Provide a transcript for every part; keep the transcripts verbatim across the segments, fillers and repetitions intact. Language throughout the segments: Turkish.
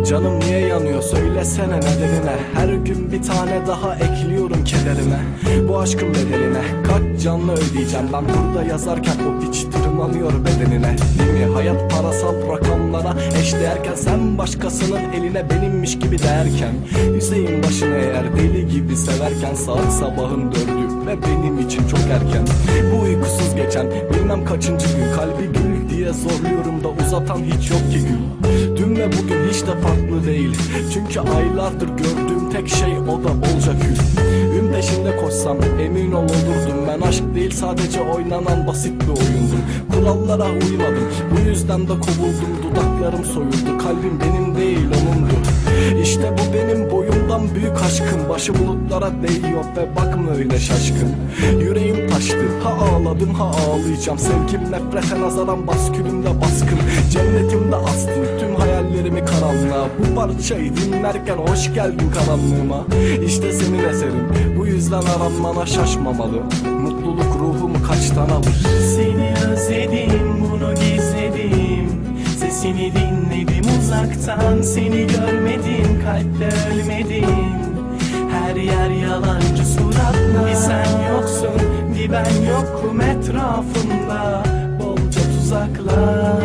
Canım niye yanıyor söylesene nedenine. Her gün bir tane daha ekliyorum kederime. Bu aşkın bedeline kaç canlı ödeyeceğim. Ben burada yazarken o piç tırmanıyor bedenine. Değil mi? Hayat parasal rakamlara eşdeğerken, sen başkasının eline benimmiş gibi değerken, Hüseyin başını eğer deli gibi severken, saat sabahın dördü ve benim için çok erken. Bu uykusuz geçen bilmem kaçıncı gün, kalbi gül diye zorluyorum da uzatan hiç yok ki gül. Dün ve bugün hiç de farklı değil, çünkü aylardır gördüğüm tek şey o da bolca kül. Ün peşinde koşsam emin ol olurdum. Ben aşk değil sadece oynanan basit bir oyundum. Kurallara uymadım, bu yüzden de kovuldum. Dudaklarım soyuldu, kalbim benim değil onundu. İşte bu benim boyumdan büyük aşkım. Başı bulutlara değiyor ve bakma öyle şaşkın. Yüreğim taştı, ha ağladım ha ağlayacağım. Sevgim nefrete nazaran baskülümde baskın. Cennetimde astım tüm hayallerimi karanlığa. Bu parçayı dinlerken hoş geldin karanlığıma. İşte senin eserin, bu yüzden aranmana şaşmamalı. Mutluluk ruhumu kaçtan alır. Seni özledim, bunu gizledim. Sesini dinledim uzaktan. Seni görmedim, kalpte ölmedim. Her yer yalancı suratla. Bir sen yoksun, bir ben yokum etrafımda. Bolca tuzaklar.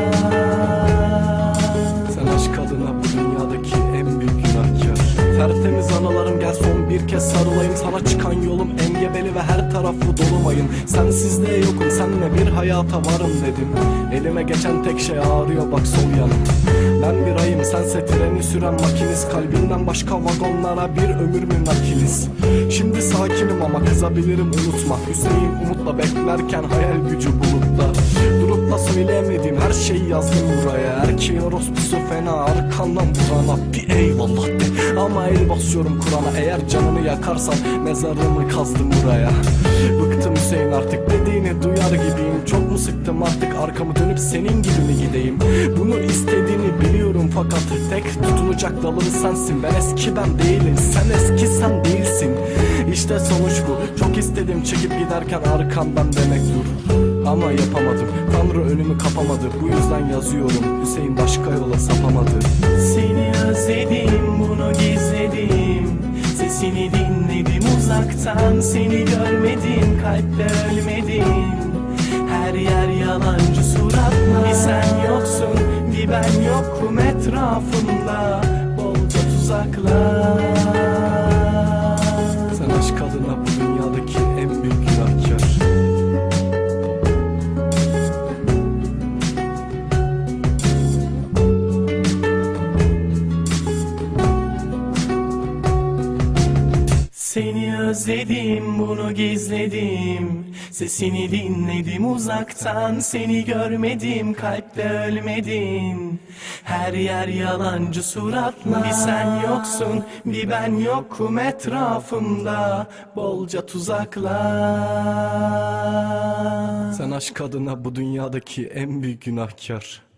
Sen aşk adına bu dünyadaki en büyük günahkar. Tertemiz anılarım gel son bir kez sarılayım. Sana çıkan yolum engebeli ve her tarafı dolumayın. Sensizliğe yokum, senle bir hayata varım dedim. Elime geçen tek şey ağrıyor bak sol yanım. Ben bir ayım, sense treni süren makinist. Kalbinden başka vagonlara bir ömür mü nakiliz? Şimdi sakinim ama kızabilirim unutma. Hüseyin umutla beklerken hayal gücü bulutta. Durup da söyleyemediğim her şeyi yazdım buraya. Erkeğin orospusu fena, arkandan vurana bir eyvallah de. Ama el basıyorum Kur'an'a, eğer canını yakarsan mezarımı kazdım buraya. Bıktım Hüseyin artık, dediğini duyar gibiyim. Çok mu sıktım artık, arkamı dönüp senin gibi mi gideyim? Bunu istediğini biliyorum fakat tek tutunacak dalım sensin. Ben eski ben değilim, sen eski sen değilsin. İşte sonuç bu. Çok istedim çekip giderken arkamdan demek dur. Ama yapamadım, Tanrı önümü kapamadı. Bu yüzden yazıyorum, Hüseyin başka yola sapamadı. Seni özledim, bunu gizledim. Sesini dinledim uzaktan. Seni görmedim, kalpte ölmedim. Her yer yalancı suratla. Bir sen yoksun, bir ben yokum etrafımda. Bolca tuzaklar. Sen aşk adına bu dünyadaki en büyük günahkar. Seni özledim, bunu gizledim. Sesini dinledim uzaktan. Seni görmedim, kalpte ölmedim. Her yer yalancı suratla. Bir sen yoksun, bir ben yokum etrafımda. Bolca tuzaklar. Sen aşk adına bu dünyadaki en büyük günahkar.